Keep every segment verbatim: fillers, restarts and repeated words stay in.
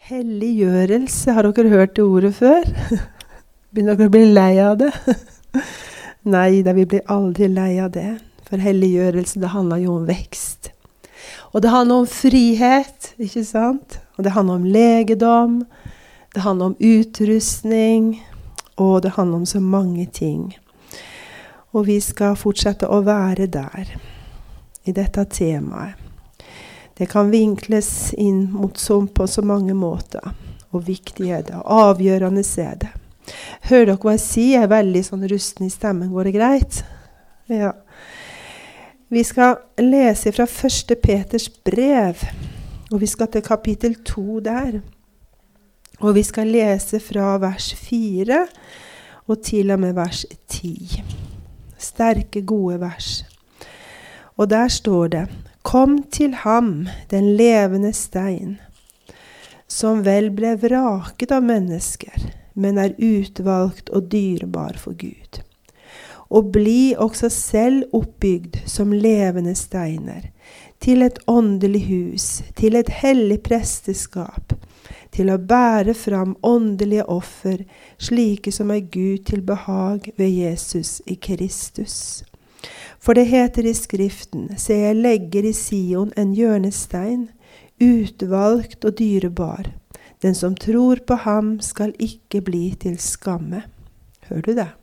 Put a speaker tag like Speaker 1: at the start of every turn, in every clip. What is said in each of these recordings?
Speaker 1: Helliggjørelse, har dere hørt det ordet før? Begynner dere å bli lei av det? Nei, da vi blir aldri lei av det. For helliggjørelse, det handler jo om vekst. Og det handler om frihet, ikke sant? Og det handler om legedom, det handler om utrustning, og det handler om så mange ting. Og vi skal fortsette å være der, i dette temaet. Det kan vinkles inn mot så, på så mange måter, og viktig er det, og avgjørende er det. Hører dere hva jeg sier? Jeg er veldig sånn rusten i stemmen, går det greit? Ja. Vi skal lese fra første Peters brev, og vi skal til kapittel to der. Og vi skal lese fra vers fire og til og med vers ti. Sterke, gode vers. Og der står det: Kom til ham, den levende stein, som vel ble vraket av mennesker, men er utvalgt og dyrebar for Gud. Og bli også selv oppbygd som levende steiner, til et åndelig hus, til et hellig presteskap, til å bære fram åndelige offer, slike som er Gud til behag ved Jesus i Kristus. For det heter i Skriften: Se, jeg legger i Sion en hjørnestein, utvalgt og dyrebar. Den som tror på ham skal ikke bli til skamme. Hører du det?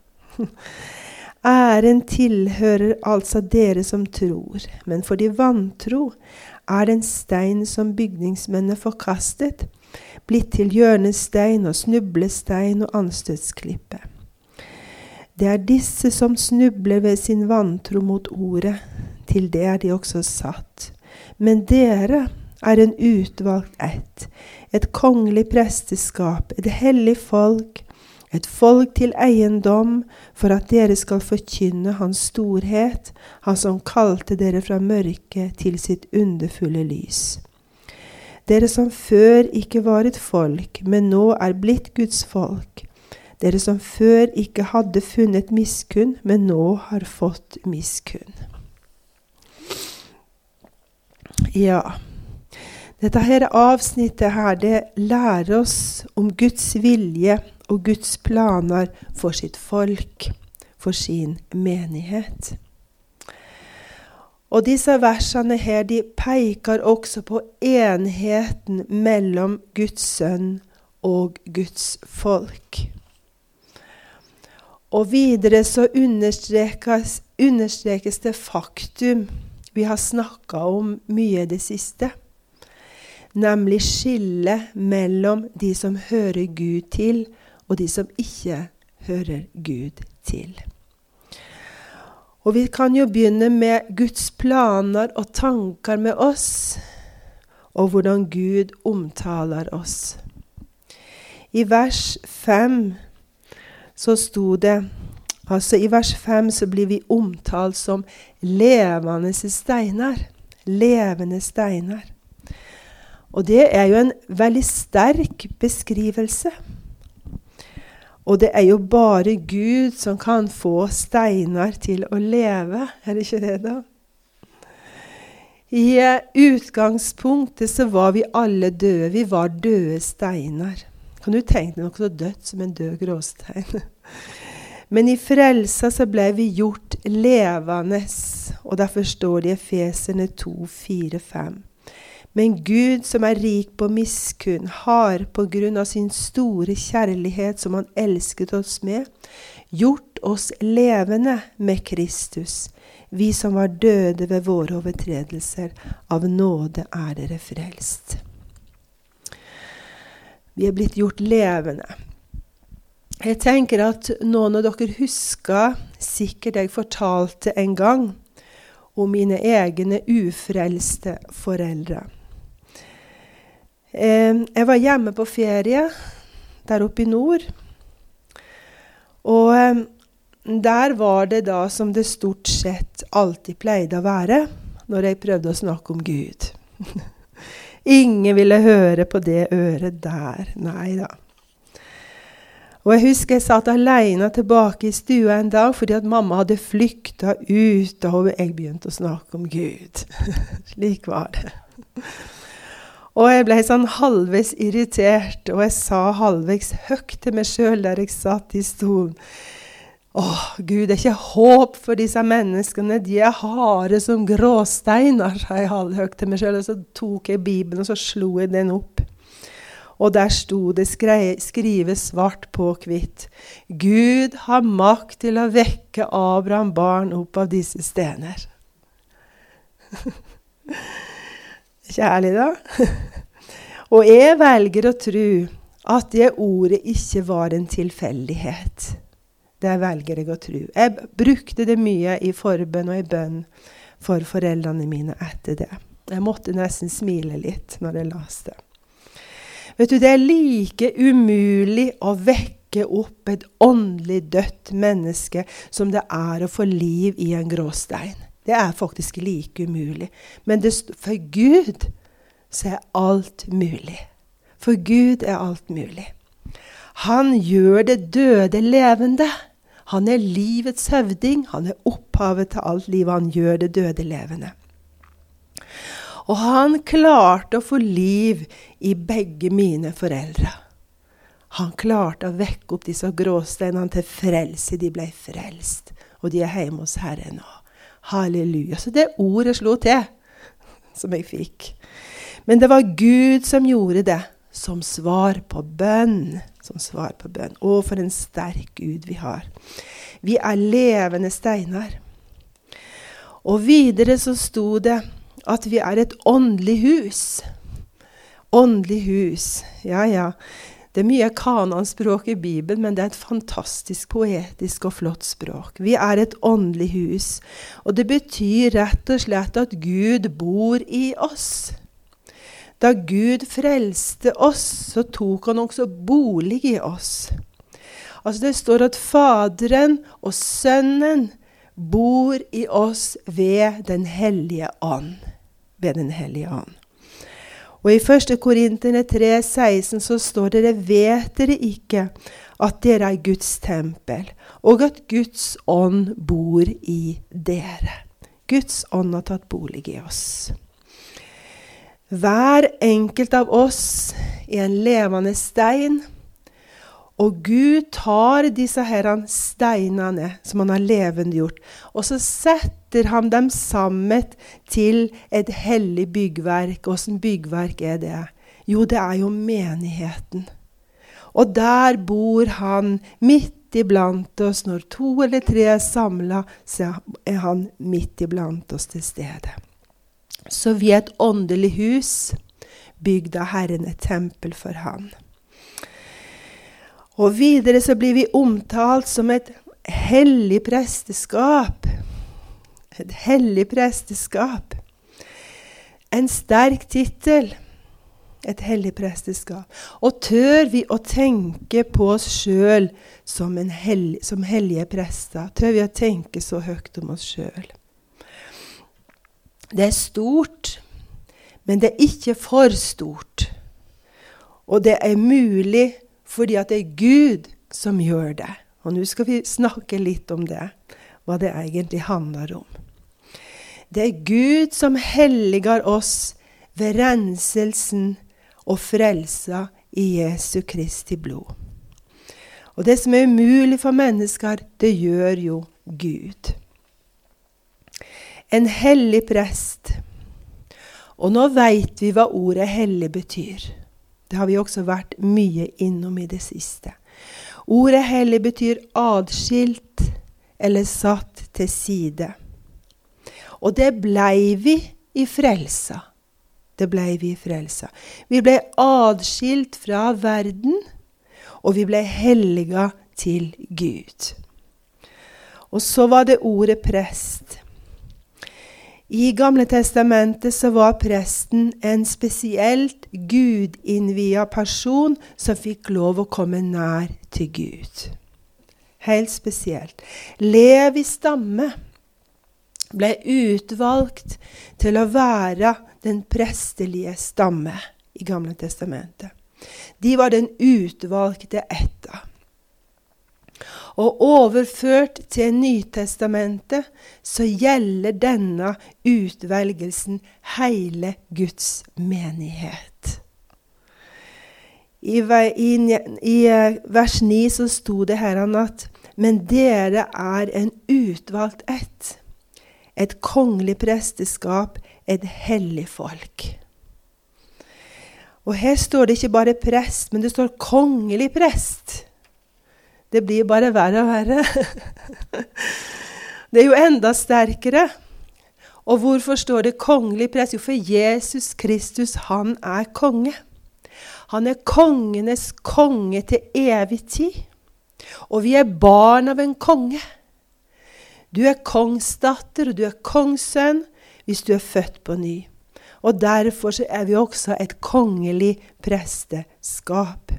Speaker 1: Æren tilhører altså dere som tror, men for de vantro er den stein som bygningsmennene forkastet, blitt til hjørnestein og snublestein og anstøtsklippe. Det er disse som snubler ved sin vantro mot ordet, til det er de også satt. Men dere er en utvalgt ett, et kongelig presteskap, et hellig folk, et folk til eiendom, for at dere skal forkynne hans storhet, han som kalte dere fra mørket til sitt underfulle lys. Dere som før ikke var et folk, men nå er blitt Guds folk. Dere som før ikke hadde funnet miskunn, men nå har fått miskunn. Ja, dette her avsnittet her, det lærer oss om Guds vilje og Guds planer for sitt folk, for sin menighet. Og disse versene her, de peker også på enheten mellom Guds sønn og Guds folk. Og videre så understrekes, understrekes det faktum vi har snakket om mye i det siste, nemlig skillet mellom de som hører Gud til, og de som ikke hører Gud til. Og vi kan jo begynne med Guds planer og tanker med oss, og hvordan Gud omtaler oss. I vers fem så sto det, altså i vers fem så blir vi omtalt som levende steiner, levende steiner. Og det er jo en veldig sterk beskrivelse. Og det er jo bare Gud som kan få steiner til å leve, er det ikke det da? I utgangspunktet så var vi alle døde, vi var døde steiner. Kan du tenke deg noe så dødt som en død gråstein? Men i frelsa så ble vi gjort levende, og derfor står det i Efeserne to, fire, fem. Men Gud som er rik på miskunn, har på grunn av sin store kjærlighet som han elsket oss med, gjort oss levende med Kristus, vi som var døde ved våre overtredelser, av nåde er dere frelst. Vi er blitt gjort levende. Jeg tenker at noen av dere husker sikkert jeg fortalte en gang om mine egne ufrelste foreldre. Jeg var hjemme på ferie der oppe i nord, og der var det da som det stort sett alltid pleide å være når jeg prøvde å snakke om Gud. Ingen ville høre på det øret der. Nei da. Og jeg husker jeg satt alene tilbake i stua en dag, fordi at mamma hadde flyktet ut, og jeg begynte å snakke om Gud. Slik var det. Og jeg ble sånn halvveis irritert, og jeg sa halvveis høyt til meg selv der jeg satt i stolen. Åh, Gud, det er ikke håp for disse menneskene, de er harde som gråsteiner, sa jeg halvhøyt til meg selv, og så tok jeg Bibelen, og så slo jeg den opp. Og der stod det skrivet svart på hvitt. Gud har makt til å vekke Abraham barn opp av disse stener. Ikke ærlig da? Og jeg velger å tro at det ordet ikke var en tilfeldighet. Det velger jeg å tro. Jeg brukte det mye i forbønn og i bønn for foreldrene mine etter det. Jeg måtte nesten smile litt når jeg leste det. Vet du, det er like umulig å vekke opp et åndelig dødt menneske som det er å få liv i en gråstein. Det er faktisk like umulig. Men det, for Gud så er alt mulig. For Gud er alt mulig. Han gjør det døde levende. Han er livets høvding. Han er opphavet til alt liv. Han gjør det døde levende. Og han klarte å få liv i begge mine foreldre. Han klarte å vekke opp disse gråsteinene til frelse. De ble frelst. Og de er hjemme hos Herren nå. Halleluja. Så det ordet slo til, som jeg fikk. Men det var Gud som gjorde det, som svar på bønn. Som svar på bønn. Å, for en sterk Gud vi har. Vi er levende steiner. Og videre så sto det at vi er et åndelig hus. Åndelig hus. Ja, ja. Det er mye kananspråk i Bibelen, men det er et fantastisk poetisk og flott språk. Vi er et åndelig hus, og det betyr rett og slett at Gud bor i oss. Da Gud frelste oss, så tok han også bolig i oss. Altså det står at Faderen og Sønnen bor i oss ved den hellige ånd. Ved den hellige ånd. Og i første Korinterne tre seksten så står det, dere vet dere ikke at dere er Guds tempel, og at Guds ånd bor i dere. Guds ånd har tatt bolig i oss. Hver enkelt av oss er en levende stein, og Gud tar disse herrene steinene som han har levendegjort, og så setter han dem sammen til et hellig byggverk. Hvordan byggverk er det? Jo, det er jo menigheten. Og der bor han midt iblant oss. Når to eller tre er samlet, så er han midt iblant oss til stede. Så vi er et åndelig hus, bygd av Herren, et tempel for han. Og videre så blir vi omtalt som et hellig presteskap. Et hellig presteskap. En sterk titel. Et hellig presteskap. Og tør vi å tenke på oss selv som, en hel, som hellige prester? Tør vi å tenke så høyt om oss selv? Det er stort, men det er ikke for stort. Og det er mulig fordi at det er Gud som gjør det. Og nå skal vi snakke litt om det, hva det egentlig handler om. Det er Gud som helliger oss ved renselsen og frelsa i Jesu Kristi blod. Og det som er umulig for mennesker, det gjør jo Gud. En hellig prest. Og nå vet vi hva ordet hellig betyr. Det har vi også vært mye innom i det siste. Ordet hellig betyr adskilt eller satt til side. Og det blei vi i frelsa. Det blei vi i frelsa. Vi ble adskilt fra verden, og vi ble helliga til Gud. Og så var det ordet prest. I Gamle testamentet så var presten en spesielt Gud-innviet person som fikk lov å komme nær til Gud. Helt spesielt. Levi stamme ble utvalgt til å være den prestelige stamme i Gamle testamentet. De var den utvalgte etter. Og overført til Nytestamentet, så gjelder denne utvelgelsen hele Guds menighet. I, i, i vers ni så sto det her at men dere er en utvalgt ett, et kongelig presteskap, et hellig folk. Og her står det ikke bare prest, men det står kongelig prest. Det blir bare verre og verre. Det er jo enda sterkere. Og hvorfor står det kongelig prest? Jo, for Jesus Kristus, han er konge. Han er kongenes konge til evig tid. Og vi er barn av en konge. Du er kongsdatter, og du er kongssønn hvis du er født på ny. Og derfor så er vi også et kongelig presteskap.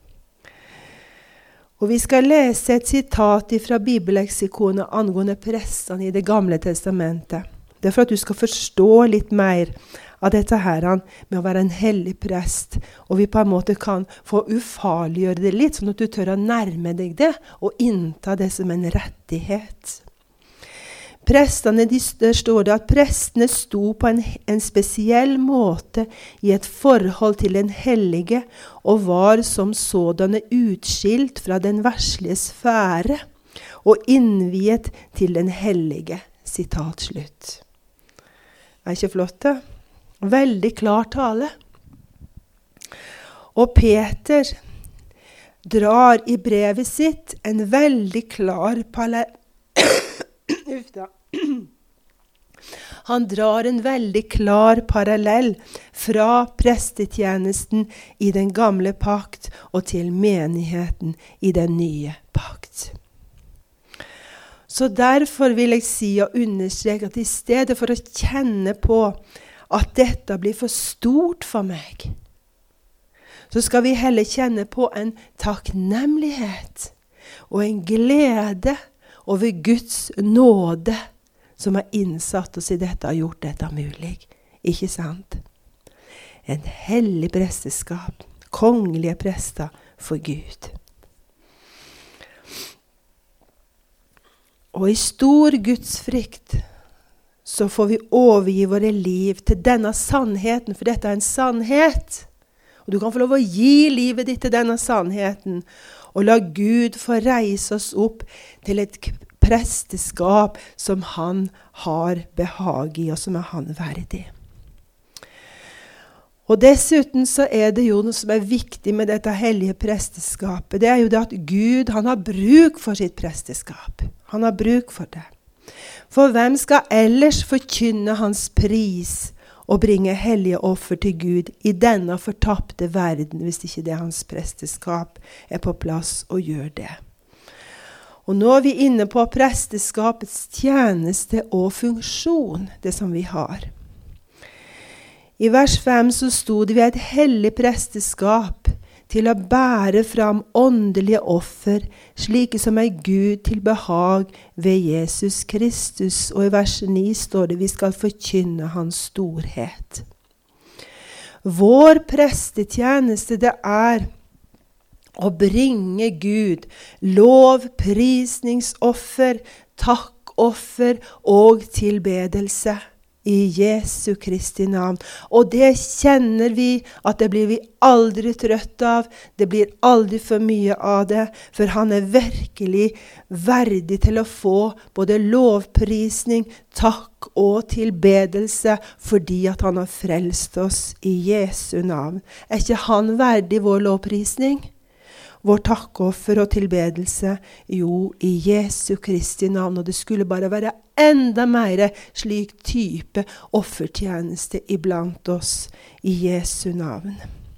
Speaker 1: Og vi skal lese et sitat fra bibelleksikonet angående prestene i det gamle testamentet. Det er for at du skal forstå litt mer av dette her med å være en hellig prest. Og vi på en måte kan få ufarliggjøre det litt, sånn at du tør å nærme deg det og innta det som en rettighet. Prestene, de, der står det at prestene sto på en, en spesiell måte i et forhold til den hellige og var som sådanne utskilt fra den verslige sfære og innviet til den hellige. Sitat slutt. Er ikke flott det? Veldig klar tale. Og Peter drar i brevet sitt en veldig klar pale... Uff da. Han drar en veldig klar parallell fra prestetjenesten i den gamle pakt og til menigheten i den nye pakt. Så derfor vil jeg si og understreke at i stedet for å kjenne på at dette blir for stort for meg, så skal vi heller kjenne på en takknemlighet og en glede over Guds nåde som har innsatt oss i dette og gjort dette mulig. Ikke sant? En hellig presteskap, kongelige prester for Gud. Og i stor Guds frykt så får vi overgi våre liv til denne sannheten, for dette er en sannhet. Og du kan få lov å gi livet ditt til denne sannheten, og la Gud få reise oss opp til et presteskap som han har behag i, og som er han verdig. Og dessuten så er det jo noe som er viktig med dette hellige presteskapet. Det er jo det at Gud, han har bruk for sitt presteskap. Han har bruk for det. For hvem skal ellers forkynne hans pris og bringe hellige offer til Gud i denne fortapte verden, hvis ikke det hans presteskap er på plass og gjør det. Og nå er vi inne på presteskapets tjeneste og funksjon, det som vi har. I vers fem så stod det vi er et hellig presteskap til å bære fram åndelige offer, slike som er Gud til behag ved Jesus Kristus. Og i vers ni står det vi skal forkynne hans storhet. Vår prestetjeneste det er å bringe Gud lov, prisningsoffer, takkoffer og tilbedelse i Jesu Kristi navn. Og det kjenner vi at det blir vi aldri trøtt av. Det blir aldri for mye av det, for han er virkelig verdig til å få både lovprisning, takk og tilbedelse, fordi at han har frelst oss i Jesu navn. Er ikke han verdig vår lovprisning? Vår takkoffer og tilbedelse, jo, i Jesu Kristi navn, og det skulle bare være enda mer slik type offertjeneste iblant oss i Jesu navn.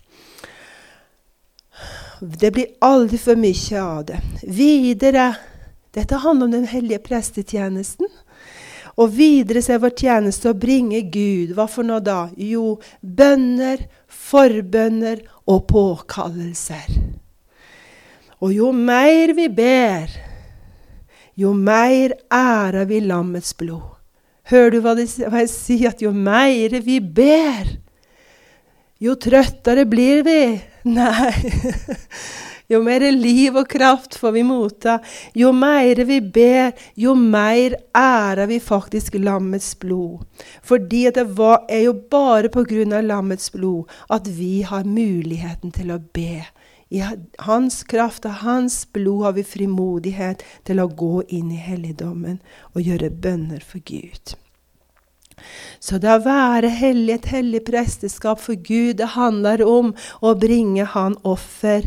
Speaker 1: Det blir aldri for mye av det. Videre, dette handler om den hellige prestetjenesten, og videre så er vår tjeneste å bringe Gud, hva for noe da? Jo, bønner, forbønner og påkallelser. Og jo mer vi ber, jo mer ærer vi lammets blod. Hører du hva, det, hva jeg sier? At jo mer vi ber, jo trøttere blir vi. Nei. Jo mer liv og kraft får vi motta. Jo mer vi ber, jo mer ærer vi faktisk lammets blod. Fordi det var, er jo bare på grunn av lammets blod at vi har muligheten til å be. I hans kraft og hans blod har vi frimodighet til å gå inn i helligdommen og gjøre bønner for Gud. Så det å være hellig, et hellig presteskap for Gud, det handler om å bringe han offer.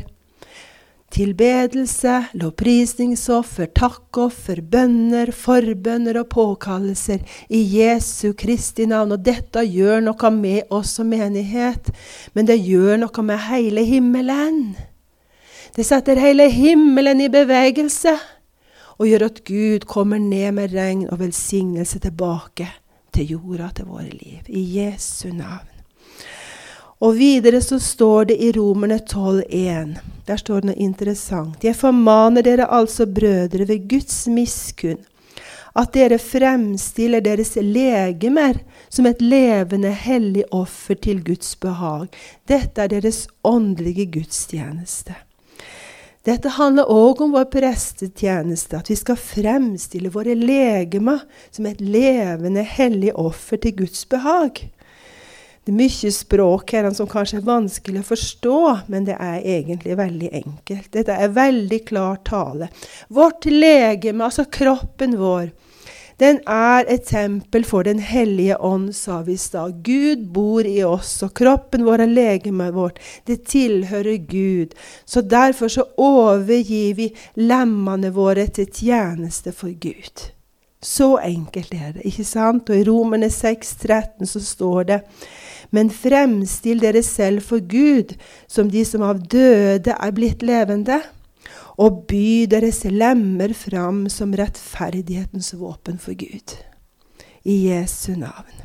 Speaker 1: Tilbedelse, lovprisningsoffer, takkoffer, bønner, forbønner og påkallelser i Jesu Kristi navn. Og dette gjør noe med oss som menighet, men det gjør noe med hele himmelen. Det setter hele himmelen i bevegelse og gjør at Gud kommer ned med regn og velsignelse tilbake til jorda, til våre liv, i Jesu navn. Og videre så står det i Romerne tolv en. Der står det noe interessant. Jeg formaner dere altså, brødre, ved Guds miskunn, at dere fremstiller deres legemer som et levende, hellig offer til Guds behag. Dette er deres åndelige gudstjeneste. Dette handler også om vår prestetjeneste, at vi skal fremstille våre legemer som et levende, hellig offer til Guds behag. Det er mye språk her som kanskje er vanskelig å forstå, men det er egentlig veldig enkelt. Dette er veldig klar tale. Vårt legeme, altså kroppen vår, den er et tempel for den hellige ånd, sa vi i stad. Gud bor i oss, og kroppen vår og legemet vårt, det tilhører Gud. Så derfor så overgir vi lemmene våre til tjeneste for Gud. Så enkelt er det, ikke sant? Og i Romerne seks tretten så står det: men fremstill dere selv for Gud, som de som av døde er blitt levende, og by deres lemmer fram som rettferdighetens våpen for Gud. I Jesu navn.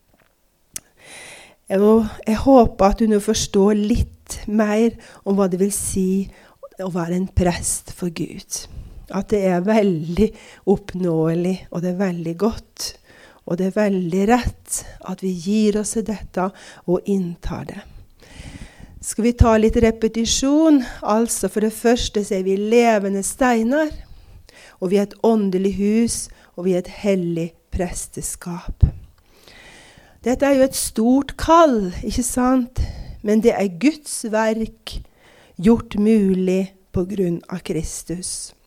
Speaker 1: Og jeg håper at du nå forstår litt mer om hva det vil si å være en prest for Gud. At det er veldig oppnåelig, og det er veldig godt, og det er veldig rett at vi gir oss i dette og inntar det. Skal vi ta litt repetisjon? Altså for det første så er vi levende steiner, og vi er et åndelig hus, og vi er et hellig presteskap. Dette er jo et stort kall, ikke sant? Men det er Guds verk gjort mulig på grunn av Kristus.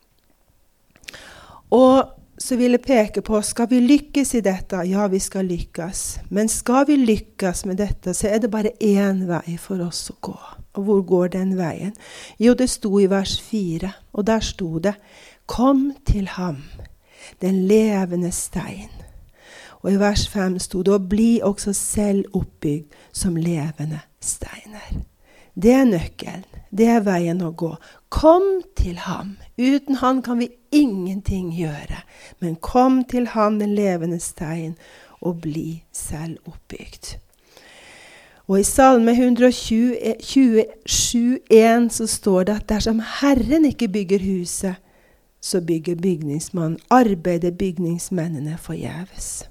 Speaker 1: Og så vil jeg peke på, skal vi lykkes i dette? Ja, vi skal lykkes. Men skal vi lykkes med dette, så er det bare én vei for oss å gå. Og hvor går den veien? Jo, det sto i vers fire, og der sto det: kom til ham, den levende stein. Og i vers fem sto det: og bli også selv oppbygd som levende steiner. Det er nøkkelen. Det er veien å gå. Kom til ham. Uten han kan vi ingenting gjøre. Men kom til ham, den levende stein, og bli selv oppbygd. Og i Salme hundre tjuesju en så står det at dersom Herren ikke bygger huset, så bygger bygningsmannen, arbeider bygningsmennene forgjeves.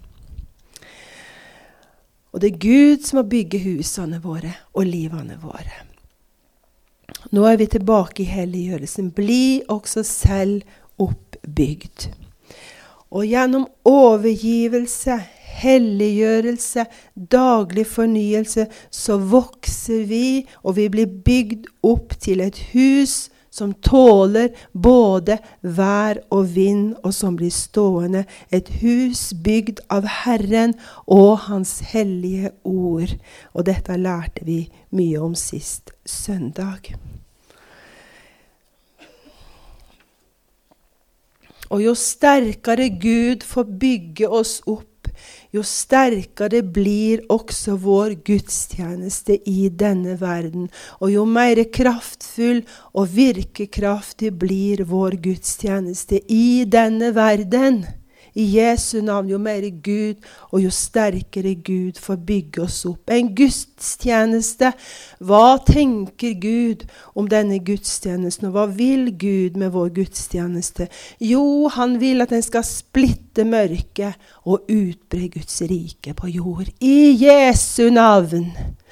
Speaker 1: Og det er Gud som må bygge husene våre og livene våre. Nå er vi tilbake i helliggjørelsen. Bli også selv oppbygd. Og gjennom overgivelse, helliggjørelse, daglig fornyelse, så vokser vi, og vi blir bygd opp til et hus som tåler både vær og vind, og som blir stående. Et hus bygd av Herren og hans hellige ord. Og dette lærte vi mye om sist søndag. Og jo sterkere Gud får bygge oss opp, jo sterkere blir også vår gudstjeneste i denne verden. Og jo mer kraftfull og virkekraftig blir vår gudstjeneste i denne verden. I Jesu navn, jo mer Gud og jo sterkere Gud får bygge oss opp. En gudstjeneste. Hva tenker Gud om denne gudstjenesten? Og hva vil Gud med vår gudstjeneste? Jo, han vil at den skal splitte mørket og utbre Guds rike på jord. I Jesu navn.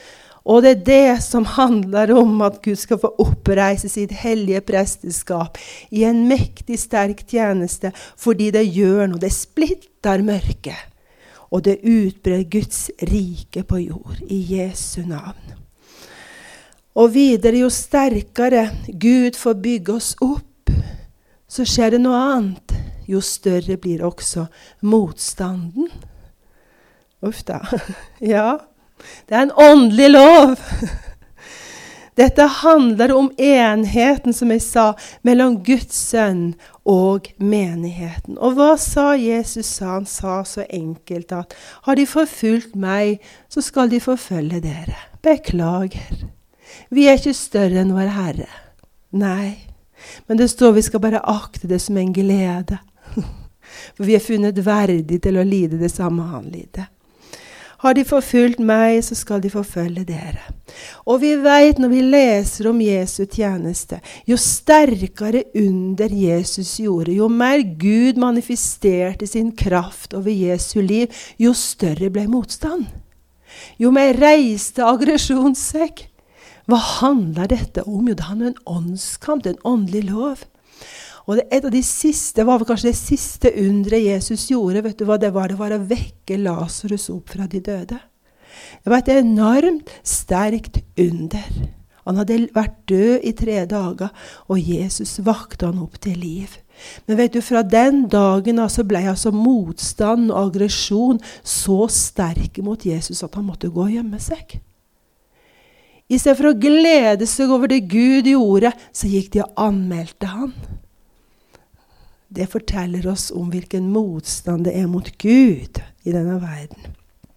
Speaker 1: Og det er det som handler om at Gud skal få oppreise sitt hellige presteskap i en mektig sterk tjeneste, fordi det gjør noe, det splitter mørket, og det utbrer Guds rike på jord i Jesu navn. Og videre, jo sterkere Gud får bygge oss opp, så skjer det noe annet. Jo større blir også motstanden. Uff da. Ja, det er en åndelig lov. Dette handler om enheten, som jeg sa, mellom Guds sønn og menigheten. Og hva sa Jesus? Han sa så enkelt at har de forfulgt meg, så skal de forfølge dere. Beklager. Vi er ikke større enn vår Herre. Nei, men det står vi skal bare akte det som en glede. For vi er funnet verdig til å lide det samme han lider. Har de forfulgt meg, så skal de forfølge dere. Og vi vet når vi leser om Jesu tjeneste, jo sterkere under Jesus gjorde, jo mer Gud manifesterte sin kraft over Jesu liv, jo større ble motstand. Jo mer reiste aggresjon seg. Hva handler dette om? Jo, det handler om en åndskamp, en åndelig lov. Og det, et av de siste, var kanskje det siste undre Jesus gjorde, vet du hva det var? Det var å vekke Lazarus opp fra de døde. Det var et enormt sterkt under. Han hadde vært død i tre dager, og Jesus vakte han opp til liv. Men vet du, fra den dagen altså ble altså motstand og aggresjon så sterk mot Jesus at han måtte gå og gjemme seg. I stedet for å glede seg over det Gud gjorde, så gikk de og anmeldte han. Det forteller oss om hvilken motstand det er mot Gud i denne verden.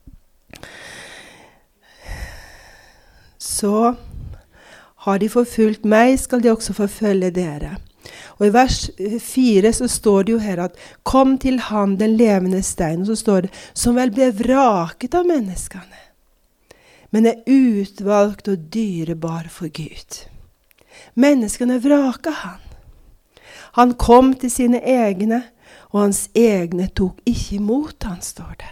Speaker 1: Så har de forfulgt meg, skal de også forfølge dere. Og i vers fire så står det jo her at kom til han den levende stein, og så står det som vel ble vraket av menneskene, men er utvalgt og dyrebar for Gud. Menneskene vraket han. Han kom til sine egne, og hans egne tok ikke imot han, står det.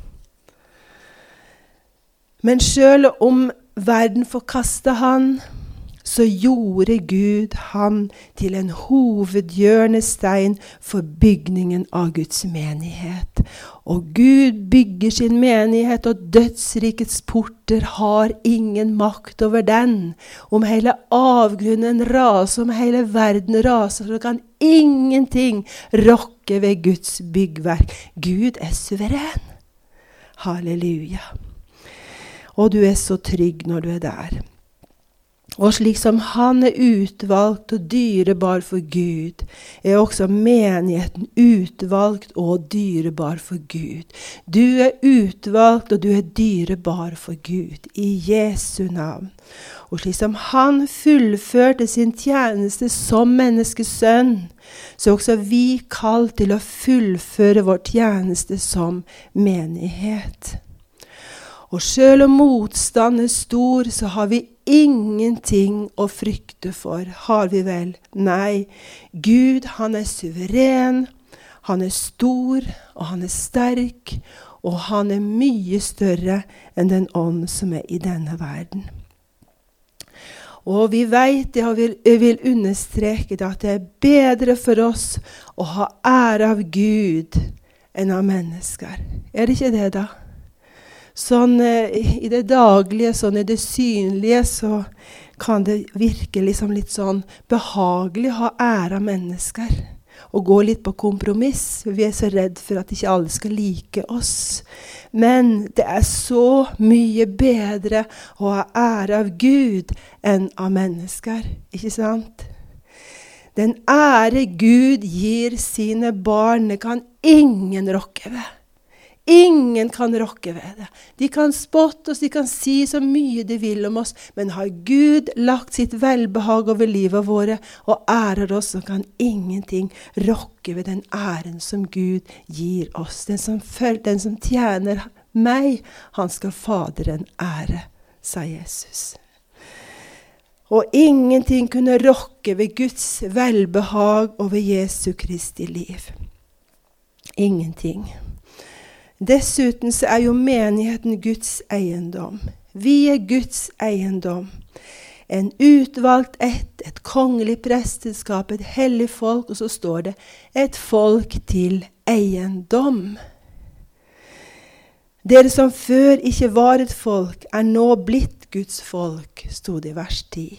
Speaker 1: Men selv om verden forkastet han, så gjorde Gud han til en hovedhjørnestein for bygningen av Guds menighet. Og Gud bygger sin menighet, og dødsrikets porter har ingen makt over den. Om hele avgrunnen raser, om hele verden raser, så kan ingenting rokke ved Guds byggverk. Gud er suveren. Halleluja. Og du er så trygg når du er der. Og slik som han er utvalgt og dyrebar for Gud, er også menigheten utvalgt og dyrebar for Gud. Du er utvalgt og du er dyrebar for Gud, i Jesu navn. Og slik som han fullførte sin tjeneste som menneskesønn, så er også vi kalt til å fullføre vår tjeneste som menighet. Og selv om motstand er stor, så har vi ingenting å frykte for, har vi vel? Nei, Gud han er suveren, han er stor, og han er sterk, og han er mye større enn den ånd som er i denne verden. Og vi vet det, og jeg vil understreke det, at det er bedre for oss å ha ære av Gud enn av mennesker. Er det ikke det da? Sånn eh, i det daglige, sånn i det synlige, så kan det virke liksom litt sånn behagelig å ha ære av mennesker. Og gå litt på kompromiss. Vi er så redd for at ikke alle skal like oss. Men det er så mye bedre å ha ære av Gud enn av mennesker. Ikke sant? Den ære Gud gir sine barn, det kan ingen rokke ved. Ingen kan rokke ved det. De kan spotte oss, de kan si så mye de vil om oss, men har Gud lagt sitt velbehag over livet våre og ærer oss, så kan ingenting rokke ved den æren som Gud gir oss. Den som, føl, den som tjener meg, han skal Faderen ære, sa Jesus. Og ingenting kunne rokke ved Guds velbehag over Jesu Kristi liv. Ingenting. Dessuten så er jo menigheten Guds eiendom. Vi er Guds eiendom. En utvalgt ett, et kongelig presteskap, et hellig folk, og så står det et folk til eiendom. Dere som før ikke var et folk, er nå blitt Guds folk, stod det i vers ti.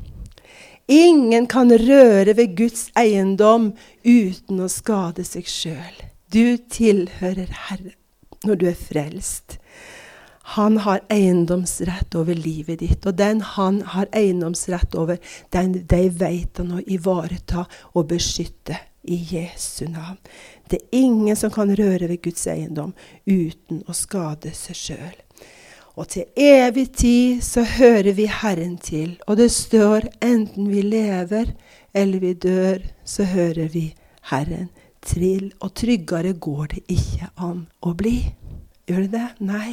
Speaker 1: Ingen kan røre ved Guds eiendom uten å skade seg selv. Du tilhører Herren når du er frelst. Han har eiendomsrett over livet ditt, og den han har eiendomsrett over, den de vet han å ivareta og beskytte i Jesu navn. Det er ingen som kan røre ved Guds eiendom uten å skade seg selv. Og til evig tid så hører vi Herren til, og det står enten vi lever eller vi dør, så hører vi Herren til, og tryggere går det ikke an å bli. Gjør det det? Nei.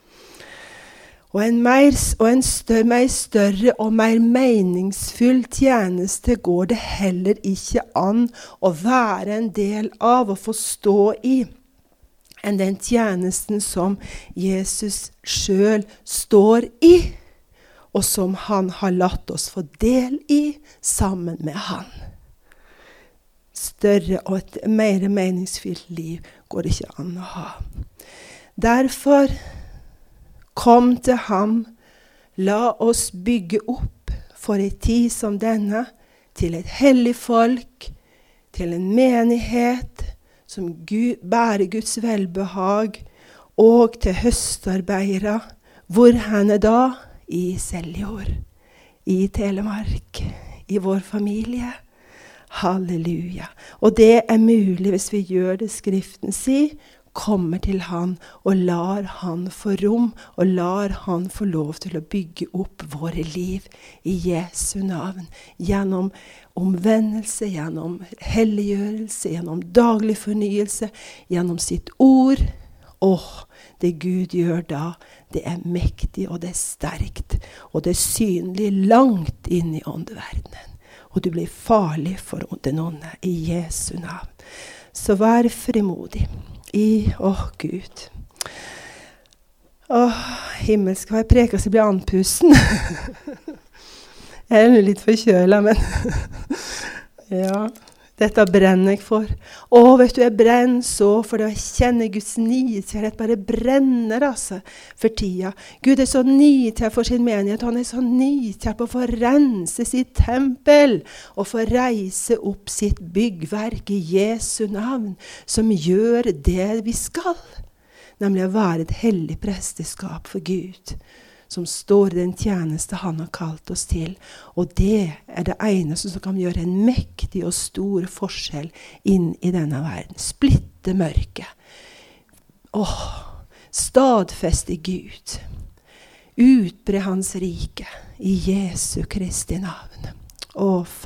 Speaker 1: Og en, mer, og en større, mer større og mer meningsfull tjeneste går det heller ikke an å være en del av og få stå i, enn den tjenesten som Jesus selv står i, og som han har latt oss få del i sammen med han. Større og et mer meningsfullt liv går det ikke an å ha. Derfor kom til ham, la oss bygge opp for en tid som denne, til et hellig folk, til en menighet som Gud, bærer Guds velbehag, og til høstarbeidere. Hvor henne da? I Seljord, i Telemark, i vår familie. Halleluja. Og det er mulig hvis vi gjør det Skriften sier, kommer til han og lar han få rom, og lar han få lov til å bygge opp våre liv i Jesu navn, gjennom omvendelse, gjennom helliggjørelse, gjennom daglig fornyelse, gjennom sitt ord. Åh, det Gud gjør da, det er mektig, og det er sterkt, og det er synlig langt inn i åndeverdenen. Og du blir farlig for den onde i Jesu navn. Så vær frimodig. I, åh Gud. Åh, himmel skal være preka så jeg blir andpusten. Jeg er litt forkjøla, men ja, dette brenner jeg for. Åh, vet du, jeg brenner så for det å kjenne Guds nidkjærlighet, bare brenner altså for tida. Gud er så nidkjær for sin menighet, han er så nidkjær på å få rense sitt tempel, og få reise opp sitt byggverk i Jesu navn, som gjør det vi skal, nemlig å være et hellig presteskap for Gud, som står i den tjeneste han har kalt oss til. Og det er det eneste som kan gjøre en mektig og stor forskjell inn i denne verden. Splitte mørket. Åh, stadfeste Gud. Utbre hans rike i Jesu Kristi navn. Åh,